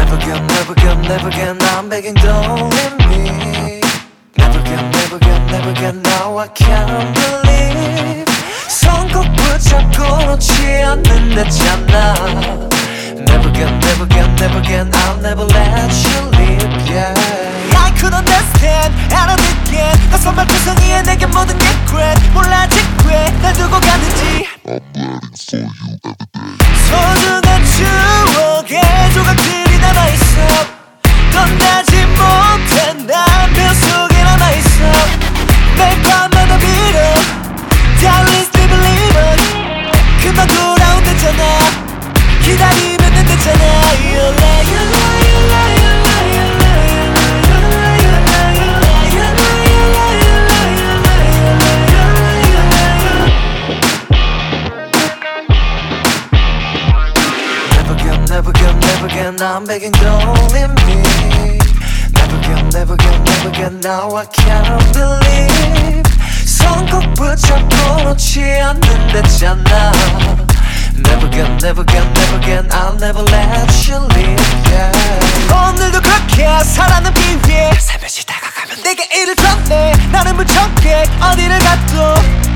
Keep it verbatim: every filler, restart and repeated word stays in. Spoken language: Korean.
Never again, never again, never again, I'm begging, don't leave me. Never again, never again, never again, now I can't believe. 손꼭 붙잡고 놓지 않는다잖아. Never again, never again, never again, I'll never let you leave, yeah. I could understand, 알아듣게 나 선발 구성이야 내게 모든 게 great. 몰라 아직 왜날 두고 갔는지. I'm waiting for you every day. 소중한 추억에 조각들이 남아있어. 떠나지 못해 난 별 속에 남아있어. 매일 밤마다 빌어 Darling still believe it. 금방 돌아온댔잖아. 기다리면 된댔잖아. You lie, you lie, you lie, you lie, you lie, you lie, you lie, you lie, you lie, you lie, you lie, you lie, you lie, you lie. Never again, never again, never again, I'm begging, don't leave me. Never again, never again, never again, now I can't believe. 손꼭 붙잡고 놓지 않는다잖아. Never again, never again, never again, I'll never let you leave, yeah. 오늘도 그렇게 살아남기 위해 살며시 다가가면 내게 이를 전해. 나는 무척해 어디를 가도